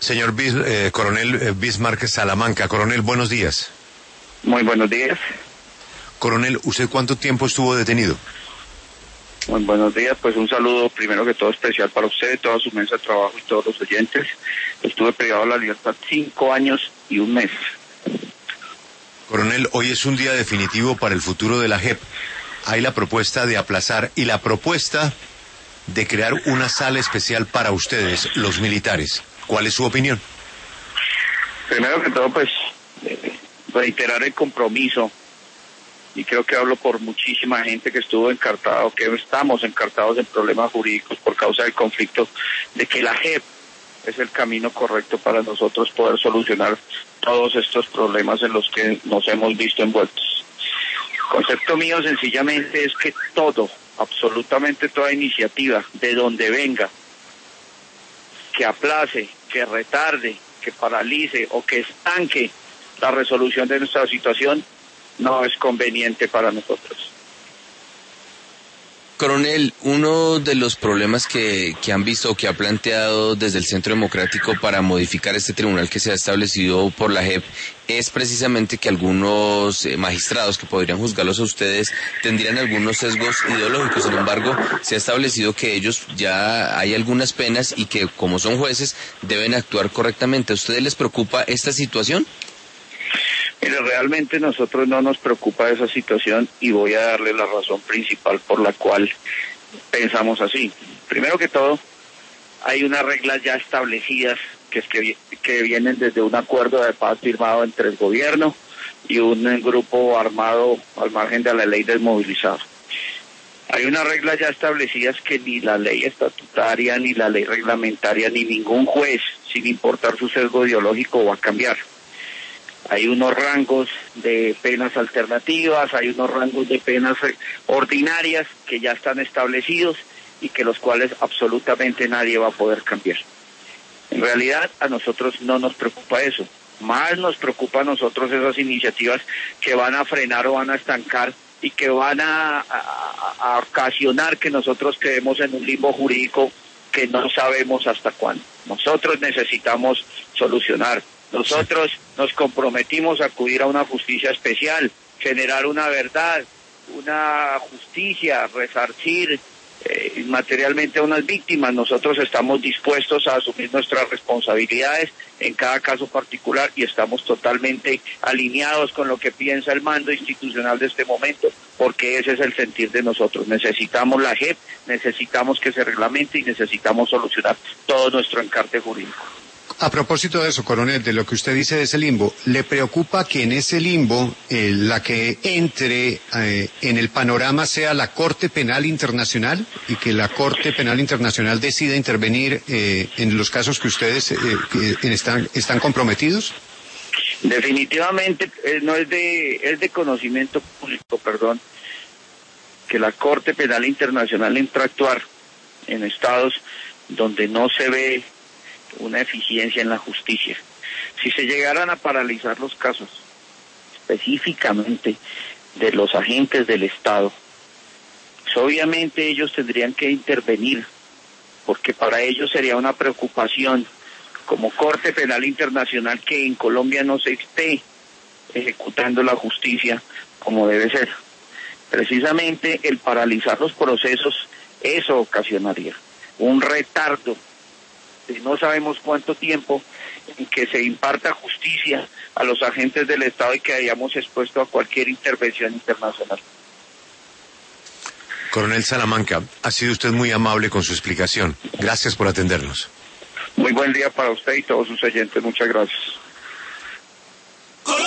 Señor Coronel Bismarck Salamanca. Coronel, buenos días. Muy buenos días. Coronel, ¿usted cuánto tiempo estuvo detenido? Muy buenos días, pues un saludo primero que todo especial para usted, toda su mesa de trabajo y todos los oyentes. Estuve privado de la libertad 5 años y 1 mes. Coronel, hoy es un día definitivo para el futuro de la JEP. Hay la propuesta de aplazar y la propuesta de crear una sala especial para ustedes, los militares. ¿Cuál es su opinión? Primero que todo, pues, reiterar el compromiso, y creo que hablo por muchísima gente que estuvo encartado, que estamos encartados en problemas jurídicos por causa del conflicto, de que la JEP es el camino correcto para nosotros poder solucionar todos estos problemas en los que nos hemos visto envueltos. El concepto mío sencillamente es que todo, absolutamente toda iniciativa, de donde venga, que aplace, que retarde, que paralice o que estanque la resolución de nuestra situación, no es conveniente para nosotros. Coronel, uno de los problemas que han visto o que ha planteado desde el Centro Democrático para modificar este tribunal que se ha establecido por la JEP es precisamente que algunos magistrados que podrían juzgarlos a ustedes tendrían algunos sesgos ideológicos. Sin embargo, se ha establecido que ellos ya hay algunas penas y que como son jueces deben actuar correctamente. ¿A ustedes les preocupa esta situación? Mire, realmente nosotros no nos preocupa esa situación y voy a darle la razón principal por la cual pensamos así. Primero que todo, hay unas reglas ya establecidas que vienen desde un acuerdo de paz firmado entre el gobierno y un grupo armado al margen de la ley desmovilizado. Hay unas reglas ya establecidas que ni la ley estatutaria, ni la ley reglamentaria, ni ningún juez, sin importar su sesgo ideológico, va a cambiar. Hay unos rangos de penas alternativas, hay unos rangos de penas ordinarias que ya están establecidos y que los cuales absolutamente nadie va a poder cambiar. En realidad a nosotros no nos preocupa eso, más nos preocupa a nosotros esas iniciativas que van a frenar o van a estancar y que van a ocasionar que nosotros quedemos en un limbo jurídico que no sabemos hasta cuándo. Nosotros necesitamos solucionar. Nosotros nos comprometimos a acudir a una justicia especial, generar una verdad, una justicia, resarcir materialmente a unas víctimas. Nosotros estamos dispuestos a asumir nuestras responsabilidades en cada caso particular y estamos totalmente alineados con lo que piensa el mando institucional de este momento, porque ese es el sentir de nosotros. Necesitamos la JEP, necesitamos que se reglamente y necesitamos solucionar todo nuestro encarte jurídico. A propósito de eso, coronel, de lo que usted dice de ese limbo, ¿le preocupa que en ese limbo la que entre en el panorama sea la Corte Penal Internacional y que la Corte Penal Internacional decida intervenir en los casos que ustedes están comprometidos? Definitivamente no es de conocimiento público, que la Corte Penal Internacional entra a actuar en estados donde no se ve una eficiencia en la justicia. Si se llegaran a paralizar los casos, específicamente de los agentes del Estado, pues obviamente ellos tendrían que intervenir, porque para ellos sería una preocupación como Corte Penal Internacional que en Colombia no se esté ejecutando la justicia como debe ser. Precisamente el paralizar los procesos, eso ocasionaría un retardo de no sabemos cuánto tiempo en que se imparta justicia a los agentes del Estado y que hayamos expuesto a cualquier intervención internacional. Coronel Salamanca, ha sido usted muy amable con su explicación. Gracias por atendernos. Muy buen día para usted y todos sus oyentes. Muchas gracias.